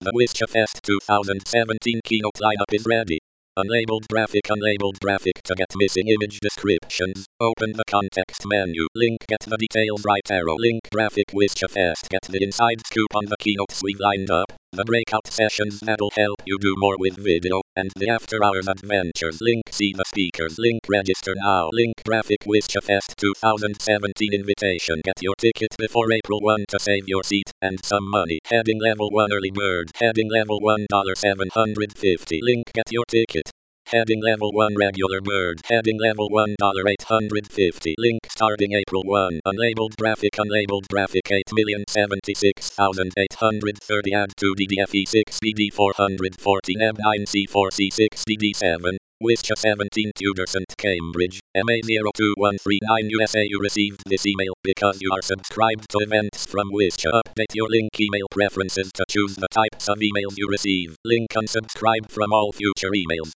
The Wischa Fest 2017 keynote lineup is ready. Unlabeled graphic to get missing image descriptions. Open the context menu. Link get the details right arrow. Link graphic Wischa Fest. Get the inside scoop on the keynotes we've lined up. The breakout sessions that'll help you do more with video. And the after hours adventures. Link see the speakers. Link register now. Link graphic Wischa Fest 2017 invitation. Get your ticket before April 1 to save your seat and some money. Heading level 1 early bird. Heading level $1 $750. Link get your ticket. Heading level 1 regular bird. Heading level $1 $850. Link starting April 1. Unlabeled graphic 8,076,830. Add 2 DDFE6 DD440 NEB9 C4C6 DD7. Wischa 17 Tudor St. Cambridge, MA02139 USA. You received this email because you are subscribed to events from Wischa. Update your link email preferences to choose the types of emails you receive. Link unsubscribe from all future emails.